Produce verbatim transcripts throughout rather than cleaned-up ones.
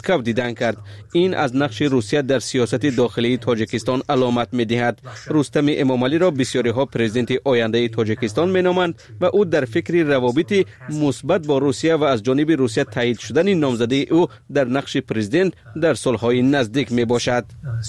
کف دیدن کرد. این از نقش روسیه در سیاست داخلی تاجیکستان علامت می‌دهد. رستم امامعلی را بسیاری ها پرزیدنت آینده تاجیکستان می‌نامند و او در فکر روابط مثبت با روسیه و از جانب روسیه تایید شدن نامزدی او در نقش پرزیدنت در سالهای نزدیک میباشد.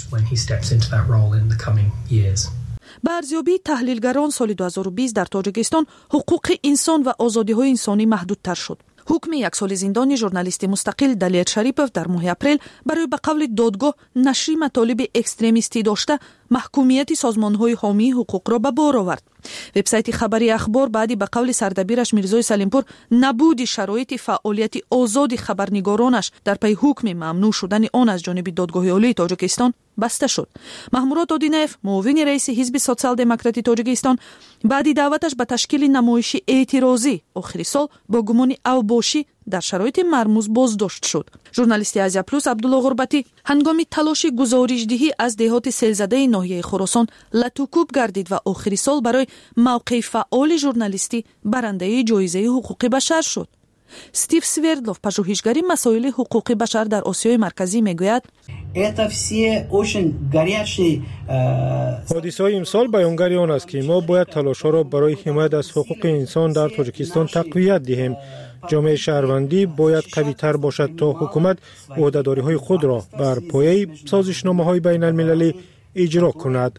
با ارزیابی تحلیلگران سال دو هزار و بیست در تاجیکستان حقوق انسان و آزادی‌های انسانی محدودتر شد. حکم یک سال زندانی ژورنالیست مستقل دلیر شریپов در ماه اپریل برای به قول دادگاه نشر مطالب اکستریمیستی داشته محکومیت سازمان‌های حامی حقوق را به بار آورد. وبسایت خبری اخبار بعدی به قول سردبیرش میرزای سلیمپور نبود شرایط فعالیت آزاد خبرنگارانش در پی حکم ممنوع شدن آن از جانب دادگاه عالی تاجیکستان بسته شد. محمورات آدینایف معاون رئیس حزب سوسیال دموکراتی تاجیکستان بعدی دعوتش به تشکیل نمایش اعتراضی آخر سال با گمان اوباشی در شرایط مرموز بازداشت شد. ژورنالیست آزیا پلوس عبدالله غربتی هنگام تلاش گزارشدهی از دهات سیلزده ناحیه خراسان لطوکوب گردید و آخر سال برای موقع فعال ژورنالیستی برنده جایزه حقوق بشر شد. استیو سوردلوف پژوهشگر مسائل حقوق بشر در آسیای مرکزی میگوید حادثه‌های امسال بیانگر آن است که ما باید تلاش‌ها را برای حمایت از حقوق انسان در تاجیکستان تقویت دهیم. جامعه شهروندی باید قوی‌تر باشد تا حکومت عهده‌داری‌های خود را بر پایه سازشنامه‌های بین‌المللی اجرا کند.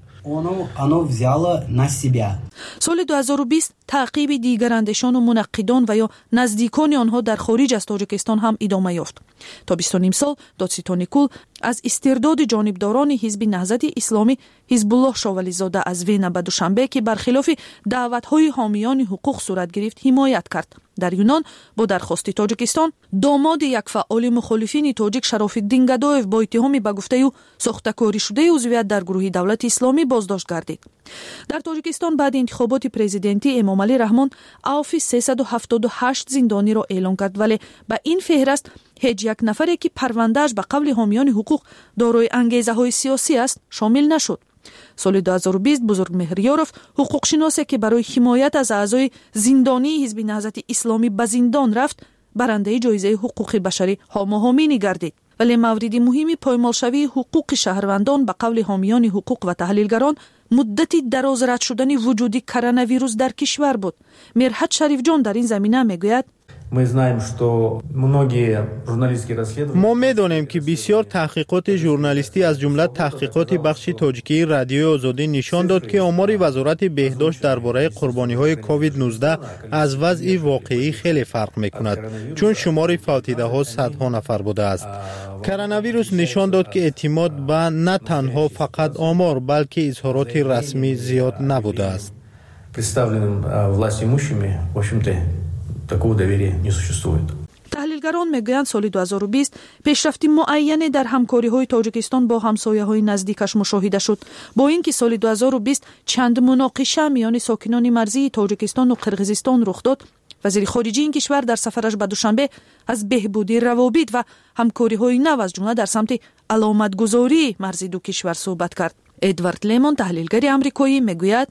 سال دو هزار و بیست تعقیب دیگر اندیشان و منقدان و یا نزدیکان آنها در خارج از تاجیکستان هم ادامه یافت. تا بیست و نیم سال دادستان کل از استرداد جانبداران حزب نهضت اسلامی حزب الله شاولی زاده از وین به دوشنبه که برخلاف دعوت‌های حامیان حقوق صورت گرفت حمایت کرد. در یونان با درخواست تاجیکستان داماد یک فعال مخالفین تاجیک شراف‌الدین گدایف با اتهام به گفته او ساخته‌کاری شده عضویت در گروه دولت اسلامی بازداشت گردید. در تاجیکستان بعد انتخابات پرزیدنتی امامعلی رحمان عفو سیصد و هفتاد و هشت زندانی را اعلام کرد، ولی به این فهرست هیچ یک نفری که پروندهش به قول حامیان حقوق دارای انگیزه‌های سیاسی است شامل نشد. سال دو هزار و بیست بزرگ مهریاروف حقوق شناسی که برای حمایت از اعضای زندانی حزب نهضت اسلامی به زندان رفت برنده جایزه حقوق بشری هاما هامینی گردید. ولی مورد مهمی پایمالشوی حقوق شهروندان به قول حامیان حقوق و تحلیلگران مدتی دراز رد شدن وجود کرونا ویروس در کشور بود. مرحت شریف جان در این زمینه میگوید ما می‌دانیم که بسیار تحقیقات ژورنالیستی از جمله تحقیقات بخش تاجیکی رادیو آزادی نشان داد که آمار وزارت بهداشت درباره قربانی‌های کووید نوزده از وضع واقعی خیلی فرق می‌کند، چون شمار فوتیده‌ها صدها نفر بوده است. کرونا ویروس نشان داد که اعتماد به نه تنها فقط آمار بلکه اظهارات رسمی زیاد نبوده است. تحلیلگران میگویند سال دو هزار و بیست پیشرفت معینی در همکاری‌های تاجیکستان با همسایه‌های نزدیکش مشاهده شد. با اینکه سال دو هزار و بیست چند مناقشه میان ساکنان مرزی تاجیکستان و قرقیزستان رخ داد، وزیر خارجه این کشور در سفرش به دوشنبه از بهبودی روابط و همکاری‌های نو از جمله در سمت علامتگذاری مرزی دو کشور صحبت کرد. ادوارد لیمون تحلیلگر آمریکایی میگوید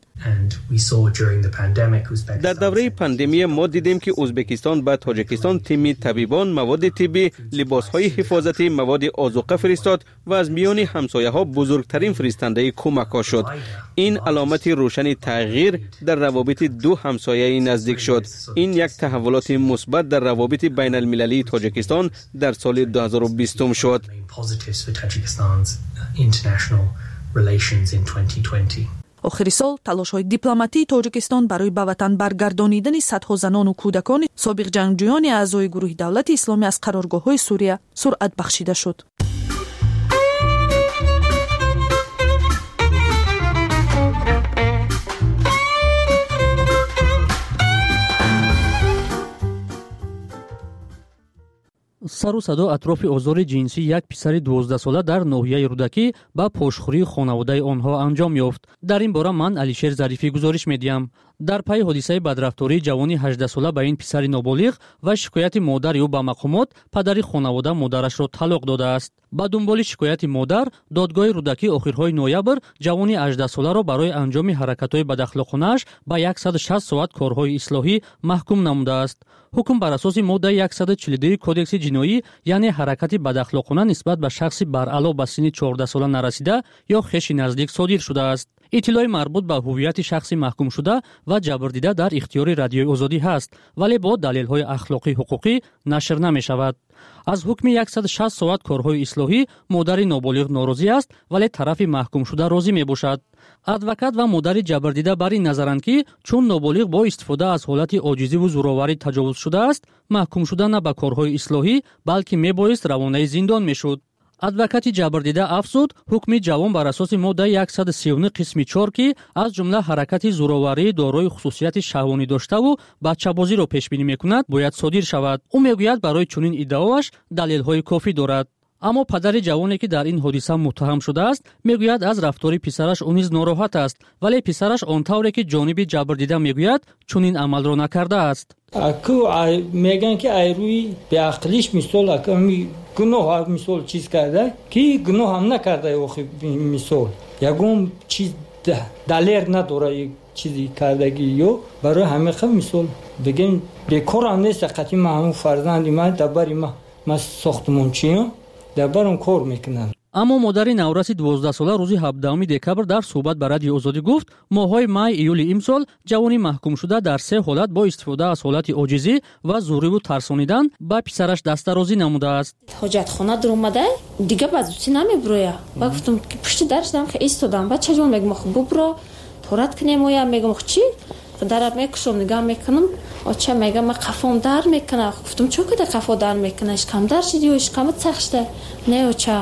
در دوره پاندمی ما دیدیم که ازبکستان به تاجیکستان تیم طبیبان، مواد طبی، لباس‌های حفاظتی، مواد آذوقه فرستاد و از میان همسایه‌ها بزرگترین فرستنده کمک‌ها شد. این علامت روشن تغییر در روابط دو همسایه نزدیک شد. این یک تحولات مثبت در روابط بین المللی تاجیکستان در سال دو هزار و بیست شد. آخر سال تلاش‌های دیپلماتی تاجیکستان برای به وطن برگردانیدن صدها زنان و کودکان سابق جنگجویان اعضای گروه دولت اسلامی از قرارگاه‌های سوریه سرعت بخشیده شد. سر و صدا اطراف آزار جنسی یک پسر دوازده ساله در ناحیه رودکی با پاشخوری خانواده آنها انجام یافت. در این باره من علیشیر ظریفی گزارش میدیم. дар пай ҳодисаи бадрафтории ҷавони ҳаждаҳ сола ба ин писари ноболиғ ва шикояти модари ӯ ба мақомот, падари хонавода модарашро талоқ додааст. ба дунболи шикояти модар, додгоҳи рӯдакӣ охирҳои ноябр ҷавони ҳаждаҳ соларо барои анҷоми ҳаракатҳои бадахлоқонааш ба яксад و шаст соат корҳои ислоҳӣ маҳкум намудааст. ҳукм бар асоси моддаи яксад و чилу ду кодекси ҷиноӣ, яъне ҳаракати бадахлоқона нисбат ба шахси баръало ба синни чордаҳ сола нарасида ё хеши наздик содир шудааст. иттилои марбут ба ҳуввияти шахси маҳкумшуда ва ҷабрдида дар ихтиёри Радиои Озодӣ ҳаст, вале бо далелҳои ахлоқӣ ҳуқуқӣ нашр намешавад. аз ҳукми яксад و шаст соат корҳои ислоҳӣ модари ноболиғ норозӣ аст, вале тарафи маҳкумшуда розӣ мебошад. адвокат ва модари ҷабрдида бар ин назаранд ки чун ноболиғ бо истифода аз ҳолати оҷизиву зӯроварӣ таҷовуз шудааст, маҳкумшуда на ба корҳои ислоҳӣ, балки мебоист равонаи зиндон мешуд. адвокати ҷабрдида афзуд, ҳукми ҷавон бар асоси моддаи яксад و سی و نه қисми чор ки аз ҷумла ҳаракати зӯроварии дорои хусусияти шаҳвонӣ доштаву бачабозиро пешбинӣ мекунад, бояд содир шавад. ӯ мегӯяд барои чунин иддаоаш далелҳои кофӣ дорад. аммо падари ҷавоне ки дар ин ҳодиса муттаҳам шудааст, мегӯяд аз рафтори писараш ӯ низ нороҳат аст, вале писараш он тавре ки ҷониби ҷабрдида мегӯяд, чунин амалро накардааст. аку мегӯянд ки айрӯи беақлиш мисол аками гуноҳ мисол чиз карда ки гуноҳам накарда охи мисол ягон чиз далер надора чизи кардагӣ ё барои ҳамеқа мисол бигем бекорам нест қати ма ҳамун фарзанди ма дабари ма ма сохтмончиём дабарам кор мекунам. аммо модари навраси дувоздаҳ сола рӯзи ҳабдаҳуми декабр дар суҳбат ба Радиои Озодӣ гуфт, моҳҳои май июли имсол ҷавони маҳкумшуда дар се ҳолат бо истифода аз ҳолати оҷизӣ ва зӯриву тарсонидан ба писараш дастарозӣ намудааст. ҳоҷатхона дуромада дига ба зути намеброя. Ба гуфтам ки пушти дарш дам ки истодам. Ба чаҷон мегум хуб бубро торат кинемоя мегум чи дараб мекушам нигам мекунам. Оча мегам ма қафом дар мекуна. Гуфтам чо када қафо дар мекуна? Ишкам дар шиди ё ишкам цахшта. Не оча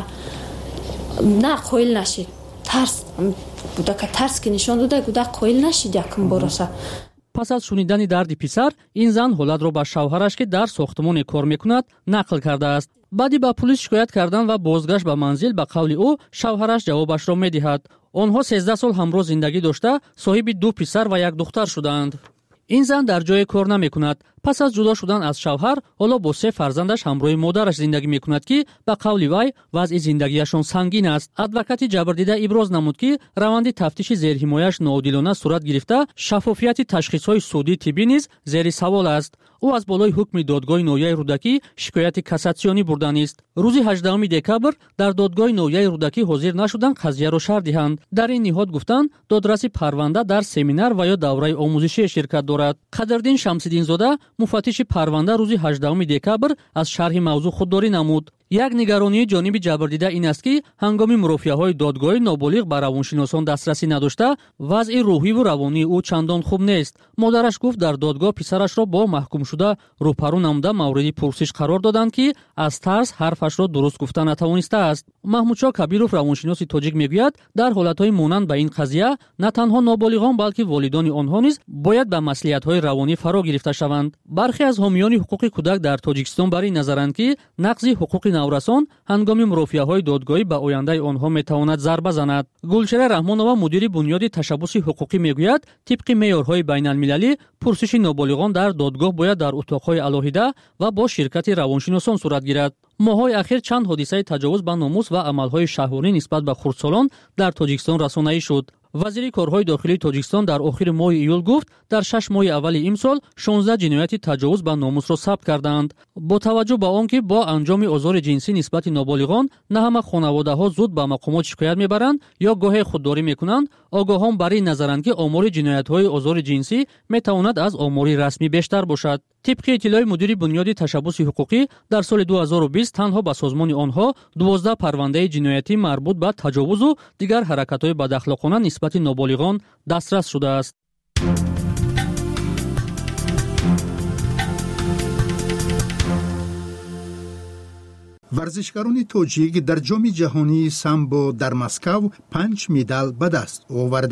на қоил нашид. Тарс будака тарс ки нишон дода гуда қоил нашид якум бороса. пас аз шунидани дарди писар, ин зан ҳолатро ба шавҳараш ки дар сохтмоне кор мекунад нақл кардааст. баъди ба пулис шикоят кардан ва бозгашт ба манзил ба қавли ӯ шавҳараш ҷавобашро медиҳад. онҳо сенздаҳ сол ҳамроҳ зиндагӣ дошта соҳиби ду писар ва як духтар шуданд. ин зан дар ҷое кор намекунад. пас аз ҷудо шудан аз шавҳар, ҳоло бо се фарзандаш ҳамроҳи модараш зиндагӣ мекунад ки ба қавли вай вазъи зиндагиашон сангин аст. адвокати ҷабрдида иброз намуд ки раванди тафтиши зерҳимояш ноодилона сурат гирифта, шаффофияти ташхисҳои судӣ тиббӣ низ зери савол аст. ӯ аз болои ҳукми додгоҳи ноҳияи рӯдакӣ шикояти кассатсионӣ бурданист. рӯзи ҳаждаҳуми декабр дар додгоҳи ноҳияи рӯдакӣ ҳозир нашуданд қазияро шарҳ диҳанд. дар ин ниҳод гуфтанд додраси парванда дар семинар ва ё давраи омӯзишие ширкат дорад. қадрдин шамсиддинзода, муфаттиши парванда, рӯзи ҳаждаҳуми декабр аз шарҳи мавзӯъ худдорӣ намуд. як нигаронии ҷониби ҷабрдида ин аст ки ҳангоми мурофиаҳои додгоҳи ноболиғ ба равоншиносон дастрасӣ надошта, вазъи рӯҳиву равонии ӯ чандон хуб нест. модараш гуфт дар додгоҳ писарашро бо маҳкумшуда рӯпарӯ намуда мавриди пурсиш қарор доданд ки аз тарс ҳарфашро дуруст гуфта натавонистааст. маҳмудшоҳ кабиров, равоншиноси тоҷик, мегӯяд дар ҳолатҳои монанд ба ин қазия на танҳо ноболиғон, балки волидони онҳо низ бояд ба маслиҳатҳои равонӣ фаро гирифта шаванд. бархе аз ҳомиёни ҳуқуқи кӯдак дар Тоҷикистон бар ин назаранд ки нақзи ҳуқуқи наврасон ҳангоми мурофиаҳои додгоҳӣ ба ояндаи онҳо метавонад зарба занад. гулчера раҳмонова, мудири бунёди ташаббуси ҳуқуқӣ, мегӯяд тибқи меъёрҳои байналмилалӣ пурсиши ноболиғон дар додгоҳ бояд дар утоқҳои алоҳида ва бо ширкати равоншиносон сурат гирад. моҳҳои ахир чанд ҳодисаи таҷовуз ба номус ва амалҳои шаҳвонӣ нисбат ба хурдсолон дар Тоҷикистон расонаӣ шуд. вазири корҳои дохилии Тоҷикистон дар охири моҳи июл гуфт, дар шаш моҳи аввали имсол шонздаҳ ҷинояти таҷовуз ба номусро сабт карданд. бо таваҷҷӯҳ ба он ки бо анҷоми озори ҷинсӣ нисбати ноболиғон на ҳама хонаводаҳо зуд ба мақомот шикоят мебаранд ё гоҳе худдорӣ мекунанд, огоҳон бар ин назаранд ки омори ҷиноятҳои озори ҷинсӣ метавонад аз омори расмӣ бештар бошад. тибқи иттилои мудири бунёди ташаббуси ҳуқуқӣ, дар соли ду ҳазору бист танҳо ба созмони онҳо дувоздаҳ парвандаи ҷиноятӣ марбут ба таҷовузу дигар ҳаракатҳои бадахлоқона нисбати ноболиғон дастрас шудааст. варзишгарони тоҷик дар ҷоми ҷаҳонии самбо дар Москав панҷ медал ба даст оварданд.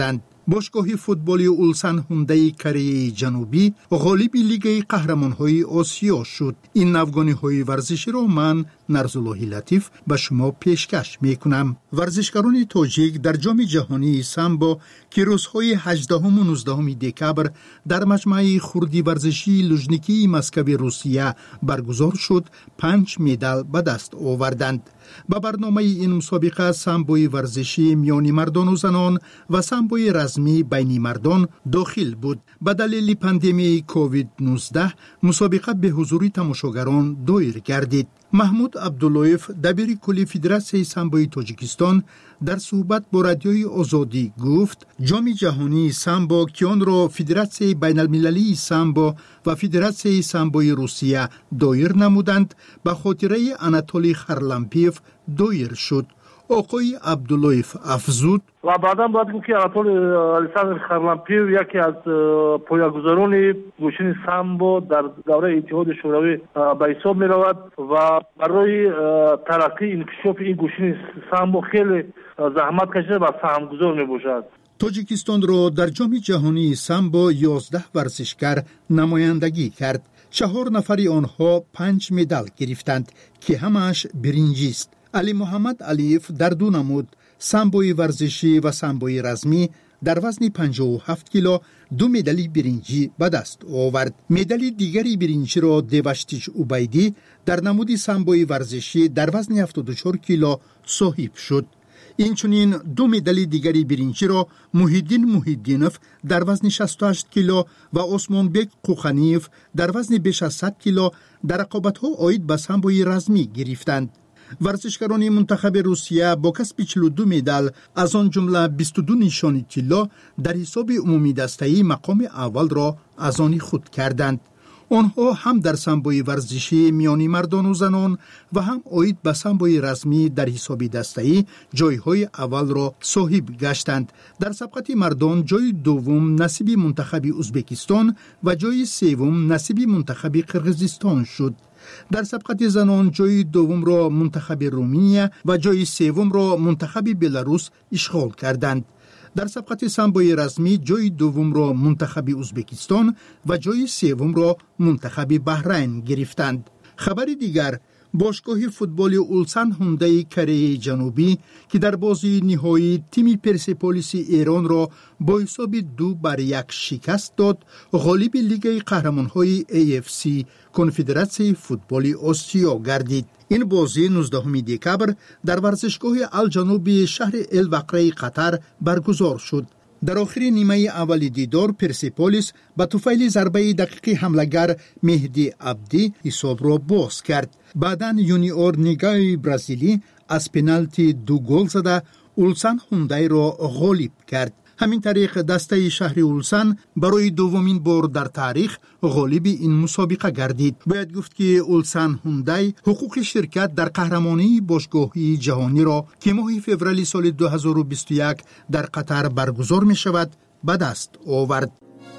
باشگاه فوتبالی اولسن هوندای کره جنوبی غالب لیگ قهرمان‌های آسیا شد. این نوگانی‌های ورزشی را من نرزالله لطیف به شما پیشکش می‌کنم. ورزشکاران تاجیک در جام جهانی سامبو که روزهای هجدهم و نوزدهم دکبر در مجمع خردی ورزشی لوژنیکی مسکو روسیه برگزار شد، پنج مدال به دست آوردند. با برنامه این مسابقه سامبوی ورزشی میان مردان و زنان و سامبوی رزمی بین مردان داخل بود. به دلیل پاندمی کووید نوزده مسابقه به حضور تماشاگران دایر گردید. محمود عبداللهیف دبیر کلی فدراسیون سامبوی تاجیکستان در صحبت با رادیوی آزادی گفت جام جهانی سامبو که آن را فدراسیون بین المللی سامبو و فدراسیون سامبوی روسیه دایر نمودند به خاطره آناتولی خرلمپیف دایر شد. آقای عبداللهیف افزود و بعدا باید گفت که آناتولی الکساندر خرلمپیف یکی از پایه‌گذاران گوشین سامبو در دوره اتحاد شوروی به حساب می رود و برای ترقی انکشاف این گوشین سامبو خیلی زحمت کشیده و سهمگذار می باشد. تاجیکستان را در جام جهانی سامبو یازده ورزشکار نمایندگی کرد. چهار نفر آنها پنج مدال گرفتند که همش برنجی است. علی محمد علیف در دو نمود سامبوی ورزشی و سامبوی رزمی در وزن پنجاه و هفت کیلو دو مدال برنجی به دست آورد. مدال دیگری برنجی را دیوشتیش عبیدی در نمود سامبوی ورزشی در وزن هفتاد و چهار کیلو صاحب شد. اینچنین دو مدال دیگری برنجی را محیدین محیدینوف در وزن شصت و هشت کیلو و عثمان بیگ قوخانیف در وزن بیش از صد کیلو در رقابت‌ها عاید به سامبوی رزمی گرفتند. ورزشکاران منتخب روسیه با کسب چهل و دو مدال از آن جمله بیست و دو نشان طلا در حساب عمومی دسته‌ای مقام اول را از آن خود کردند. آنها هم در سامبوی ورزشی میان مردان و زنان و هم عاید به سامبوی رزمی در حساب دسته‌ای جایهای اول را صاحب گشتند. در سبقت مردان جای دوم نصیب منتخب ازبکستان و جای سوم نصیب منتخب قرقیزستان شد. در سبقت زنان جای دوم را منتخب رومانیا و جای سوم را منتخب بلاروس اشغال کردند. در سبقت سامبوی رزمی جای دوم را منتخب ازبکستان و جای سوم را منتخب بحرین گرفتند. خبر دیگر، باشگاه فوتبال اولسن هوندای کره جنوبی که در بازی نهایی تیم پرسپولیس ایران را با حساب دو بر یک شکست داد، غالب لیگ قهرمان‌های ای اف سی کنفدراسیون فوتبال آسیا گردید. این بازی نوزدهم دکبر در ورزشگاه الجنوبی شهر الوقره قطر برگزار شد. در آخر نیمه اول دیدار پرسپولیس با توفیل ضربه دقیق حمله‌گر مهدی عبدی حساب را باز کرد. بعداً یونیور نیگای برزیلی از پنالتی دو گل زده اولسن هوندای را غالب کرد. همین طریق دسته شهر اولسن برای دومین بار در تاریخ غالب این مسابقه گردید. باید گفت که اولسن هوندای حقوق شرکت در قهرمانی باشگاهی جهانی را که ماه فوریه سال دو هزار و بیست و یک در قطر برگزار می شود به دست آورد.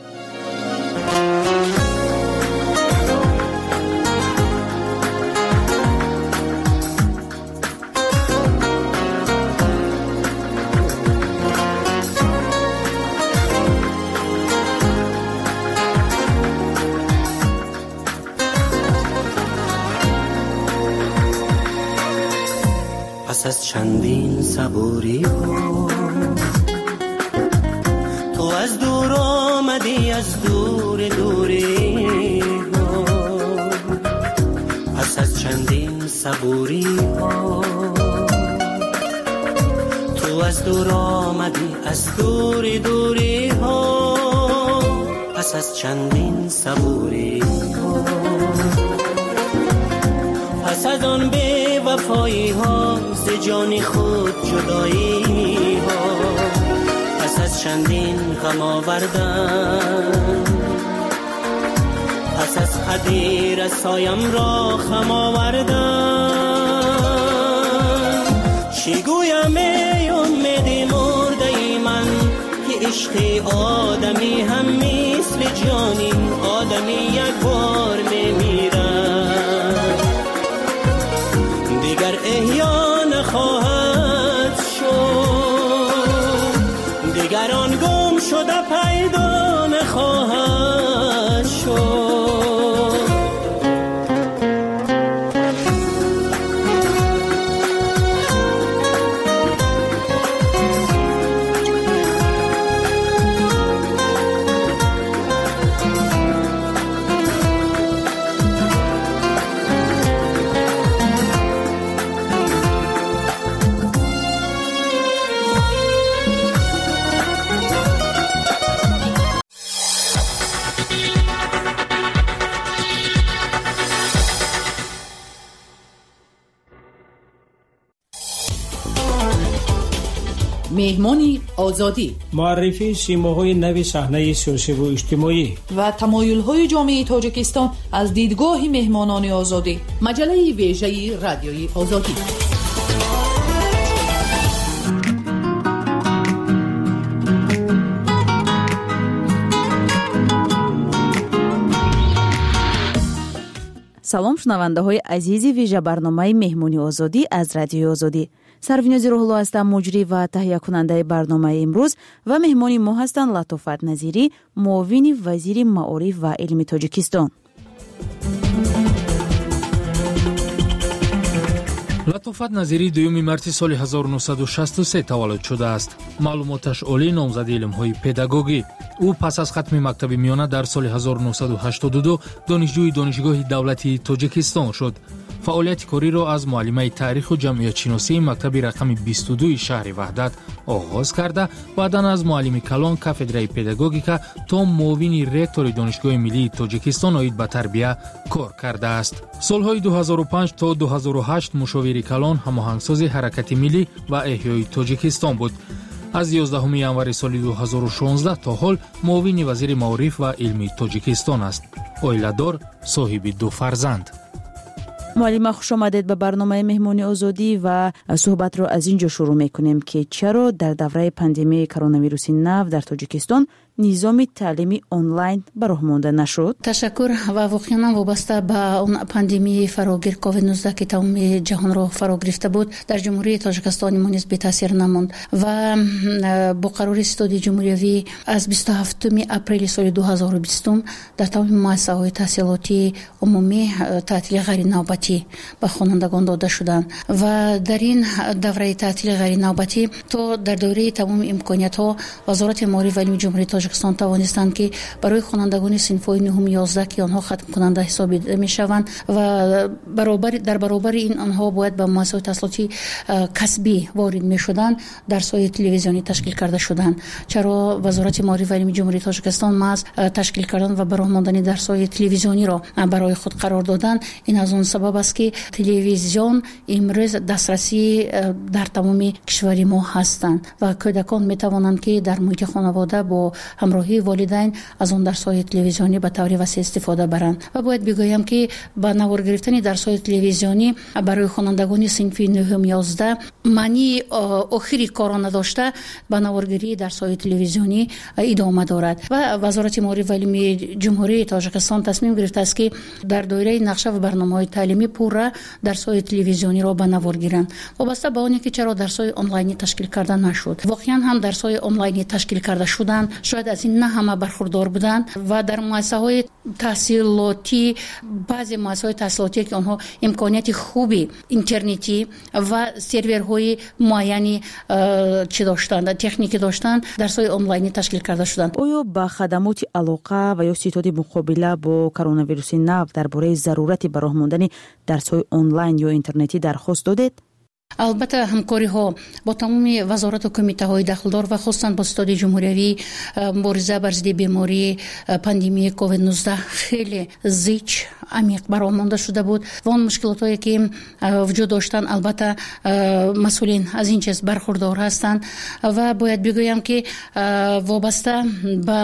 پس از چندین صبوری ها تو از دور آمدی، از دور دوری ها. پس از چندین صبوری ها تو از دور آمدی، از دور دوری ها. پس از چندین صبوری ها پس از آن به وفایی ها ز جان خود جدایی ها. پس از چندین غم آوردن، پس از خدی رسایم را خم آوردن. چی گویم ای امیدی مرده ای من که عشق آدمی هم مثل جانیم، آدمی یک بار میمیرد دیگر احیا نخواهد شد، دیگر آن گم زنده پیدا نخواهد شد. مهمانی آزادی، معرفی سیماهای نوی صحنه سیاسی و اجتماعی و تمایل‌های جامعه تاجیکستان از دیدگاه مهمانان آزادی. مجله ویژه رادیوی آزادی. салом шунавандаҳои азизи вижа барномаи меҳмони озодӣ аз радиои озодӣ. сарвинози рӯҳулло ҳастам, муҷрӣ ва таҳиякунандаи барномаи имрӯз ва меҳмони мо ҳастанд латофат назирӣ, муовини вазири маориф ва илми тоҷикистон. латофат назирӣ дуюми марти соли ҳазору нуҳсаду шасту се таваллуд шудааст. маълумоташ олӣ номзади илмҳои педагогӣ. ӯ пас аз хатми мактаби миёна дар соли ҳазору нуҳсаду ҳаштоду ду донишҷӯи донишгоҳи давлати тоҷикистон шуд. фаъолияти кориро аз муаллимаи таъриху ҷамъиятшиносии мактаби рақами бисту дуи шаҳри ваҳдат оғоз карда, баъдан аз муаллими калон кафедраи педагогика то муовини ректори донишгоҳи миллии тоҷикистон оид ба тарбия кор кардааст. солҳои ду ҳазору панҷ то ду ҳазору ҳашт мушовири калон ҳамоҳангсози ҳаракати миллӣ ва эҳёи тоҷикистон буд. аз ёздаҳуми январи соли ду ҳазору шонздаҳ то ҳол муовини вазири маориф ва илми тоҷикистон аст. оиладор, соҳиби ду фарзанд. муаллима, хуш омадед ба барномаи меҳмони озодӣ ва суҳбатро аз ин ҷо шурӯъ мекунем ки чаро дар давраи пандемияи коронавируси нав дар тоҷикистон низоми таълими онлайн ба роҳ монда нашуд? ташаккур. ва воқеан вобаста ба он пандемияи фарогир ковид нуздаҳ ки тамоми ҷаҳонро фаро гирифта буд, дар ҷумҳурии Тоҷикистони мо низ бетаъсир намонд ва бо қарори ситоди ҷумҳуриявӣ аз бисту ҳафтуми апрели соли ду ҳазору бистум дар тамоми муассисаҳои таҳсилотии умумӣ таътили ғайринавбатӣ ба хонандагон дода шуданд ва дар ин давраи таътили ғайринавбатӣ то дар доираи тамоми имкониятҳо вазорати маориф ва илми ҷумҳурии Тоҷикистон тавонистанд ки барои хонандагони синфҳои нуҳум ёздаҳ ки онҳо хатмкунанда ҳисобида мешаванд ва баробари дар баробари ин онҳо бояд ба муассисаҳои таҳсилоти касбӣ ворид мешуданд, дарсҳои телевизионӣ ташкил карда шуданд. чаро вазорати маориф ва илми ҷумҳурии Тоҷикистон маҳз ташкил кардан ва ба роҳ мондани дарсҳои телевизиониро барои худ қарор доданд? ин аз он сабаб аст ки телевизион имрӯз дастрасӣ дар тамоми кишвари мо ҳастанд ва кӯдакон метавонанд ки дар муҳити хонавода бо ҳамроҳии волидайн аз он дарсҳои телевизионӣ ба таври васеъ истифода баранд. ва бояд бигӯям ки ба навор гирифтани дарсҳои телевизионӣ барои хонандагони синфи нуҳум ёздаҳ маънии охири коро надошта ба наворгирии дарсҳои телевизионӣ идома дорад ва вазорати маориф ва илми ҷумҳурии Тоҷикистон тасмим гирифтааст ки дар доираи нақша ва барномаҳои таълимӣ пурра дарсҳои телевизиониро ба навор гиранд. вобаста ба оне ки чаро дарсҳои онлайнӣ ташкил карда нашуд. воқеан ҳам дарсҳои онлайнӣ ташкил карда шуданд, шояд аз ин на ҳама бархурдор буданд ва дар муассисаҳои таҳсилотӣ, баъзе муассисаҳои таҳсилотие ки онҳо имконияти хуби интернетӣ ва серверҳои муайяни чӣ доштанд, техникӣ доштанд, дарсҳои онлайнӣ ташкил карда шуданд. оё ба хадамоти алоқа ва ё ситоди муқобила бо коронавируси нав дар бораи зарурати ба роҳ мондани дарсҳои онлайн ё интернетӣ дархост додед? албатта ҳамкориҳо бо тамоми вазорату кумитаҳои дахлдор ва хусусан бо ситоди ҷумҳуриявӣ мубориза бар зидди бемории пандемияи ковид нуздаҳ хеле зич амиқ ба роҳ монда шуда буд ва он мушкилотое ки вуҷуд доштанд албатта масъулин аз ин чиз бархурдор ҳастанд ва бояд бигӯям ки вобаста ба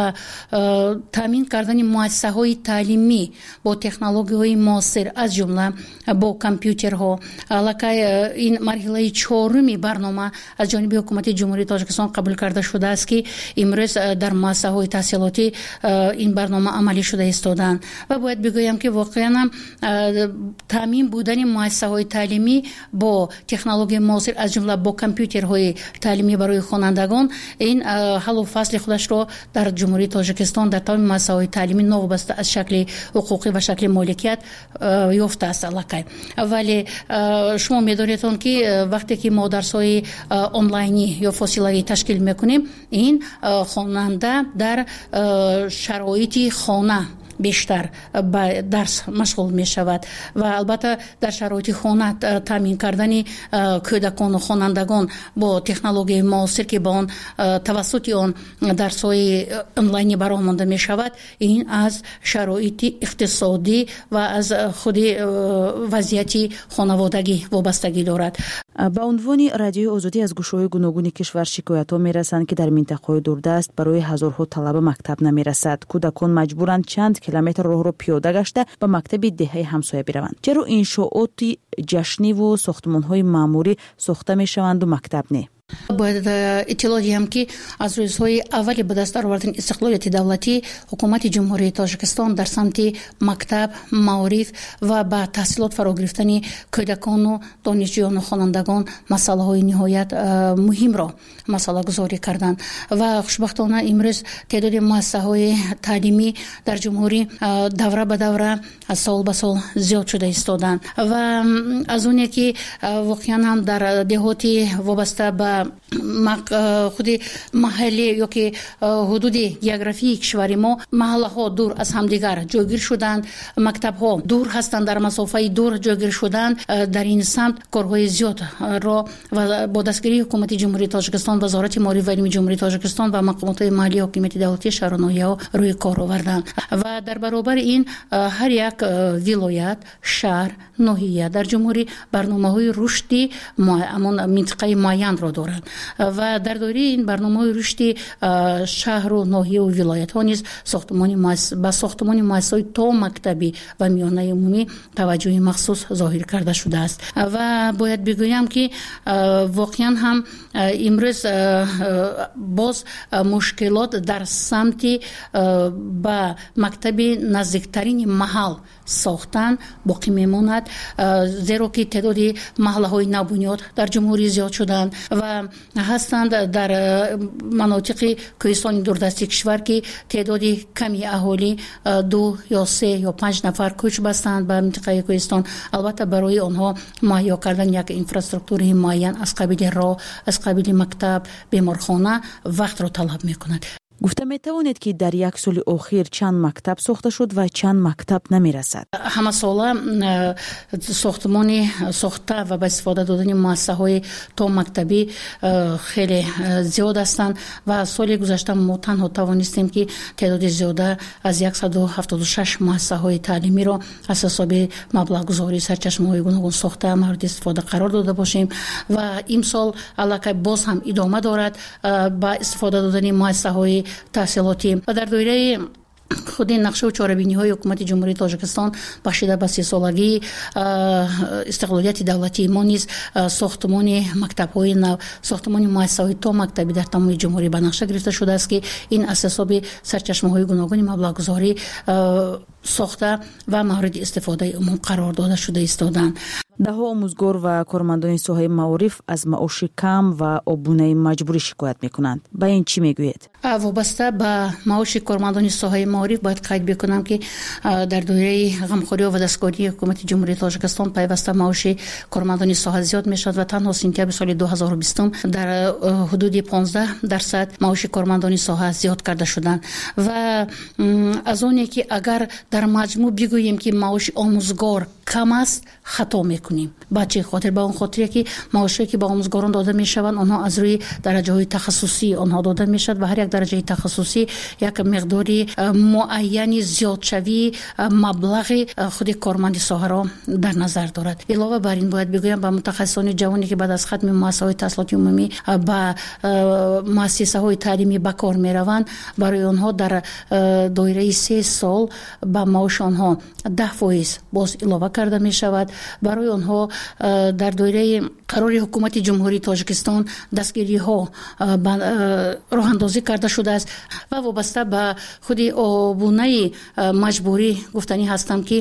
таъмин кардани муассисаҳои таълимӣ бо технологияҳои муосир аз ҷумла бо компютерҳо аллакай ин марҳилаи чоруми барнома аз ҷониби ҳукумати ҷумҳурии тоҷикистон қабул карда шудааст ки имрӯз дар муассисаҳои таҳсилотӣ ин барнома амалӣ шуда истодаанд ва бояд бигӯям ки воқеан таъмин будани муассисаҳои таълимӣ бо технологияи муосир аз ҷумла бо компютерҳои таълимӣ барои хонандагон ин ҳаллу фасли худашро дар ҷумҳурии тоҷикистон дар тамоми муассисаҳои таълимӣ новобаста аз шакли ҳуқуқӣ ва шакли моликият ёфтааст аллакай. Вале шумо медонед он ки вақте ки мо дарсҳои онлайнӣ ё фосилавӣ ташкил мекунем ин хонанда дар шароити хона бештар ба дарс машғул мешавад ва албатта дар шароити хона таъмин кардани кӯдакону хонандагон бо технологияи муосир ки ба он тавассути он дарсҳои онлайнӣ баромонда мешавад ин аз шароити иқтисодӣ ва аз худи вазъияти хонаводагӣ вобастагӣ дорад. ба унвони радиои озодӣ аз гӯшаҳои гуногуни кишвар шикоятҳо мерасанд ки дар минтақаҳои дурдаст барои ҳазорҳо талаба мактаб намерасад. кӯдакон маҷбуранд чанд километр роҳро пиёда гашта ба мактаби деҳаи ҳамсоя бираванд. чаро иншооти ҷашниву сохтмонҳои маъмурӣ сохта мешаванду мактаб не? бояд иттилоъ диҳам ки аз рӯзҳои аввали ба даст овардани истиқлолияти давлатӣ ҳукумати ҷумҳурии тоҷикистон дар самти мактаб, маориф ва ба таҳсилот фаро гирифтани кӯдакону донишҷӯёну хонандагон масъалаҳои ниҳоят муҳимро масъалагузорӣ карданд ва хушбахтона имрӯз теъдоди муассисаҳои таълимӣ дар ҷумҳурӣ давра ба давра аз сол ба сол зиёд шуда истоданд ва аз оне ки воқеан ҳам дар деҳоти вобаста ба худи маҳаллӣ ёки ҳудуди географии кишвари мо маҳаллаҳо дур аз ҳамдигар ҷойгир шуданд, мактабҳо дур ҳастанд, дар масофаи дур ҷойгир шуданд. дар ин самт корҳои зиёдро ва бо дастгирии ҳукумати ҷумҳурии тоҷикистон, вазорати моориф ва илми ҷумҳурии тоҷикистон ва мақомотҳои маҳаллии ҳокимияти давлатии шаҳру ноҳияҳо рӯи кор оварданд ва дар баробари ин ҳар як вилоят, шаҳр, ноҳия дар ҷумҳурӣ барномаҳои рушди амон минтақаи муайянро доранд ва дар доираи ин барномаҳои рушди шаҳру ноҳияу вилоятҳо низ сохтмони ба сохтмони муассисаҳои то мактабӣ ва миёнаи умумӣ таваҷҷӯҳи махсус зоҳир карда шудааст ва бояд бигӯям ки воқеан ҳам имрӯз боз мушкилот дар самти ба мактаби наздиктарини маҳал сохтан боқӣ мемонад, зеро ки теъдоди маҳаллаҳои навбунёд дар ҷумҳурӣ зиёд шуданд ва ҳастанд дар манотиқи кӯҳистони дурдасти кишвар ки теъдоди ками аҳолӣ ду ё се ё панҷ нафар кӯч бастанд ба минтақаи кӯҳистон. албатта барои онҳо муҳайё кардани як инфраструктураи муайян аз қабили роҳ, аз қабили мактаб, беморхона вақтро талаб мекунад. гуфта метавонед ки дар як соли охир чанд мактаб сохта шуд ва чанд мактаб намерасад? ҳамасола сохтмони сохта ва ба истифода додани муассисаҳои то мактабӣ хеле зиёд ҳастанд ва соли гузашта мо танҳо тавонистем ки теъдоди зиёда аз яксаду ҳафтоду шаш муассисаҳои таълимиро аз ҳисоби маблағгузории сарчашмаҳои гуногун сохта мавриди истифода қарор дода бошем ва имсол аллакай боз ҳам идома дорад ба истифода додани муассисаҳои таҳсилотӣ ва дар доираи худи нақшаву чорабиниҳои ҳукумати ҷумҳурии тоҷикистон бахшида ба сесолагии истиқлолияти давлатии мо низ сохтмони мактабҳои нав, сохтмони муассисаҳои то мактабӣ дар тамоми ҷумҳурӣ ба нақша гирифта шудааст ки ин аз ҳисоби сарчашмаҳои гуногуни маблағгузорӣ сохта ва мавриди истифодаи умум қарор дода шуда истоданд. даҳо омӯзгор ва кормандони соҳаи маориф аз маоши кам ва обунаи маҷбурӣ шикоят мекунанд. ба ин чӣ мегӯед? вобаста ба маоши кормандони соҳаи маориф бояд қайд бикунам ки дар доираи ғамхорӣ ва дастгирии ҳукумати ҷумҳурии тоҷикистон пайваста маоши кормандони соҳа зиёд мешавад ва танҳо сентябри соли ду ҳазору бистум дар ҳудуди понздаҳ дарсад маоши кормандони соҳа зиёд карда шуданд ва аз оне ки агар дар маҷмӯъ бигӯем ки маоши омӯзгор кам аст, хато мекунем. ба чӣ хотир? ба он хотире ки маошие ки ба омӯзгорон дода мешаванд онҳо аз рӯи дараҷаҳои тахассусӣ онҳо дода мешавад ва ҳар як дараҷаи тахассусӣ як миқдори муайяни зиёдшавии маблағи худи корманди соҳаро дар назар дорад. илова бар ин бояд бигӯям ба мутахассисони ҷавоне ки баъд аз хатми муассисаҳои таҳсилоти умумӣ ба муассисаҳои таълимӣ ба кор мераванд, барои онҳо дар доираи се сол ба маош онҳо даҳ фоиз боз илова карда мешавад. барои онҳо дар доираи қарори ҳукумати ҷумҳурии Тоҷикистон дастгириҳо роҳандозӣ карда шудааст ва вобаста ба худи обунаи маҷбурӣ гуфтанӣ ҳастам ки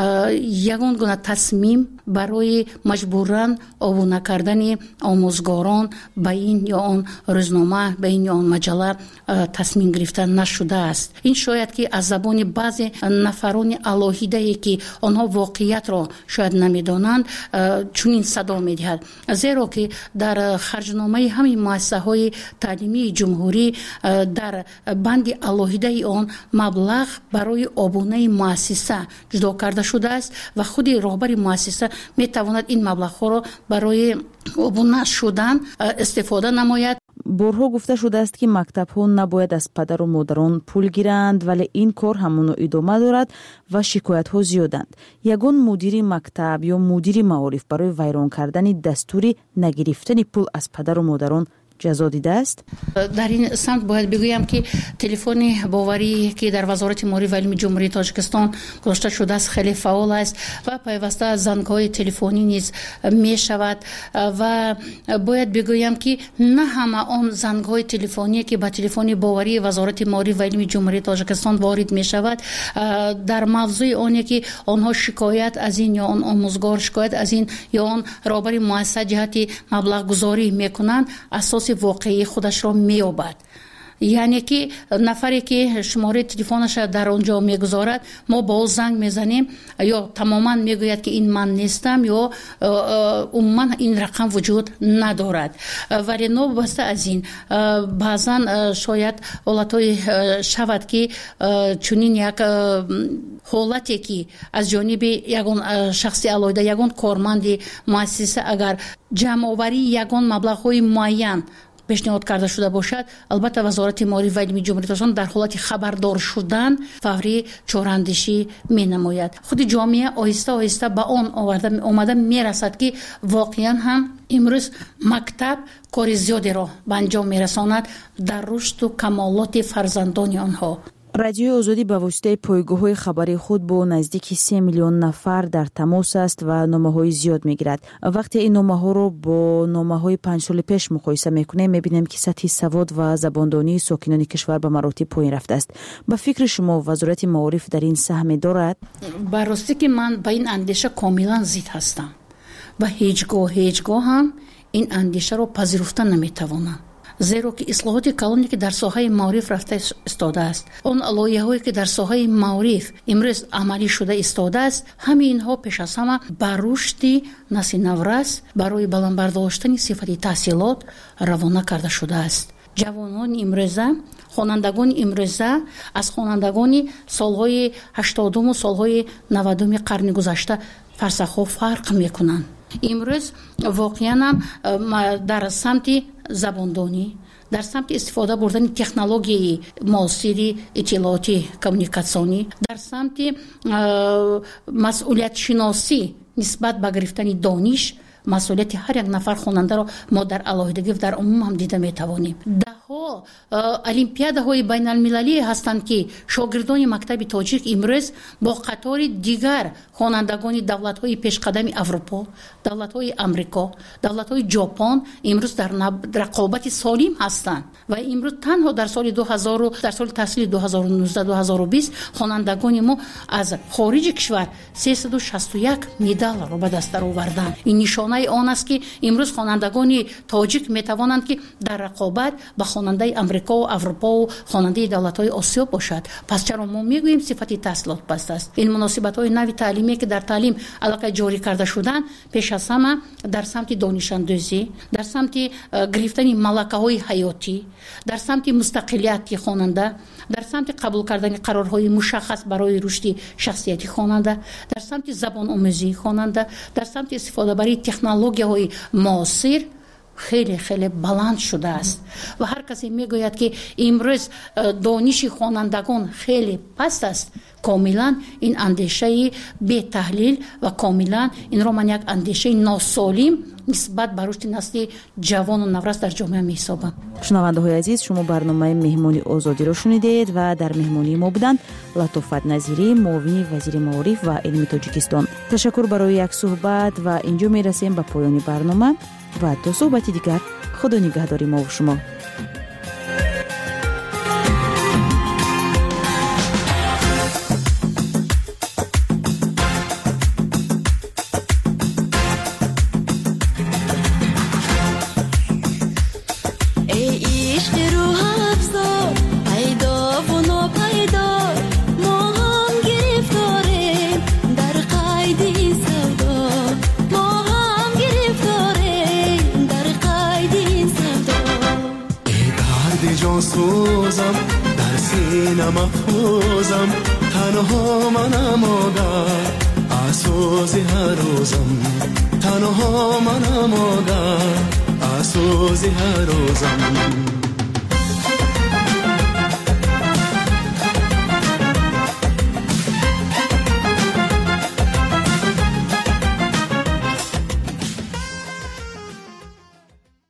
ягон гуна тасмим барои маҷбуран обуна кардани омӯзгорон ба ин ё он рӯзнома ба ин ё он маҷалла тасмим гирифта нашудааст. ин шояд ки аз забони баъзе нафарони алоҳидае ки онҳо воқеиятро шояд намедонанд чунин садо медиҳад, зеро ки дар харҷномаи ҳамин муассисаҳои таълимии ҷумҳурӣ дар банди алоҳидаи он маблағ барои обунаи муассиса ҷудо карда шудааст ва худи роҳбари муассиса метавонад ин маблағҳоро барои обуна шудан истифода намояд. борҳо гуфта шудааст ки мактабҳо набояд аз падару модарон пул гиранд, вале ин кор ҳамоно идома дорад ва шикоятҳо зиёданд. ягон мудири мактаб ё мудири маориф барои вайрон кардани дастури нагирифтани пул аз падару модарон ҷазо дидааст? дар ин самт бояд бигӯям ки телефони боварӣ ки дар вазорати маориф ва илми ҷумҳурии Тоҷикистон гузошта шудааст хеле фаъол аст ва пайваста зангҳои телефонӣ низ мешавад ва бояд бигӯям ки на ҳама он зангҳои телефоние ки ба телефони боварии вазорати маориф ва илми ҷумҳурии Тоҷикистон ворид мешавад дар мавзӯи оне ки онҳо шикоят аз ин ё он омӯзгор шикоят аз ин ё он роҳбари муассиса ҷиҳати маблағгузорӣ мекунанд асоси воқеии худашро меёбад. яъне ки нафаре ки шумораи телефонаша дар онҷо мегузорад, мо ба о занг мезанем ё тамоман мегӯяд ки ин ман нестам ё умуман ин рақам вуҷуд надорад. вале новобаста аз ин баъзан шояд ҳолатҳое шавад ки чунин як ҳолате ки аз ҷониби ягон шахси алоҳида ягон корманди муассиса агар ҷамъоварии ягон маблағҳои муайян пешниҳод карда шуда бошад, албатта вазорати маориф ва илми ҷумҳурии Тоҷикистон дар ҳолати хабардор шудан фаврӣ чораандешӣ менамояд. худи ҷомеа оҳиста оҳиста ба он омада мерасад ки воқеан ҳам имрӯз мактаб кори зиёдеро ба анҷом мерасонад дар рушду камолоти фарзандони онҳо. радиои озодӣ ба воситаи пойгоҳҳои хабари худ бо наздики се миллион нафар дар тамос аст ва номаҳои зиёд мегирад. вақте ин номаҳоро бо номаҳои панҷ соли пеш муқоиса мекунем, мебинем ки сатҳи савод ва забондонии сокинони кишвар ба маротиб поин рафтааст. ба фикри шумо вазорати маориф дар ин саҳме дорад? ба ростӣ ки ман ба ин андеша комилан зид ҳастам ва ҳеҷ гоҳ ҳеҷ гоҳ ҳам ин андешаро пазируфта наметавонам. зеро ки ислоҳоти калоне ки дар соҳаи маориф рафта истодааст, он лоиҳаҳое ки дар соҳаи маориф имрӯз амалӣ шуда истодааст, ҳамаи инҳо пеш аз ҳама ба рушди насли наврас барои баландбардоштани сифати таҳсилот равона карда шудааст. ҷавонони имрӯза, хонандагони имрӯза аз хонандагони солҳои ҳаштодуму солҳои навадуми қарни гузашта фарсахҳо фарқ мекунанд. имрӯз воқеан ҳам дар самти забондонӣ, дар самти истифода бурдани технологияи муосири иттилоотӣ коммуникатсионӣ, дар самти масъулиятшиносӣ нисбат ба гирифтани дониш, масъулияти ҳар як нафар хонандаро мо дар алоҳидагӣ дар умум ҳам дида метавонем. даҳҳо олимпиадаҳои байналмилалие ҳастанд ки шогирдони мактаби тоҷик имрӯз бо қатори дигар хонандагони давлатҳои пешқадами аврупо, давлатҳои амрико, давлатҳои ҷопон имрӯз дар рақобати солим ҳастанд ва имрӯз танҳо дар соли дуҳазору дар соли таҳсили дуҳазору нуздаҳ дуҳазору бист хонандагони мо аз хориҷи кишвар сесаду шасту як медалро ба даст дароварданд. ин нишонаи он аст ки имрӯз хонандагони тоҷик метавонанд ки дар рақобат ба хонандаи амрико аврупо хонандаи давлатҳои осиё бошад. пас чаро мо мегӯем сифати таҳсилот паст аст? ин муносибатҳои нави таълимие ки дар таълим аллакай ҷорӣ карда шуданд, пеш аз ҳама дар самти донишандӯзӣ, дар самти гирифтани малакаҳои ҳаётӣ, дар самти мустақилияти хонанда, дар самти қабул кардани қарорҳои мушаххас барои рушди шахсияти хонанда, дар самти забономӯзии хонанда, дар самти истифодабарии технологияҳои муосир خیلی خیلی بلند شده است و هر کسی میگوید که امروز دانش خوانندگان خیلی پست است، کاملا این اندیشه بی تحلیل و کاملا این رو من یک اندیشه ناسالم نسبت به رشد نسل جوان و نورس در جامعه می‌حسابم. شنونده های عزیز، شما برنامه مهمانی آزادی را شنیدید و در مهمانی ما بودند لطفت نظیری، معاون وزیر معارف و علم تاجیکستان. تشکر برای یک صحبت و اینجا میرسیم به پایان برنامه و تا صحبت دیگر خدا نگهداری ما و شما. سوزم در سینه مفروزم، تنها منم آگر آسوز هر روزم، تنها منم آگر آسوز هر روزم.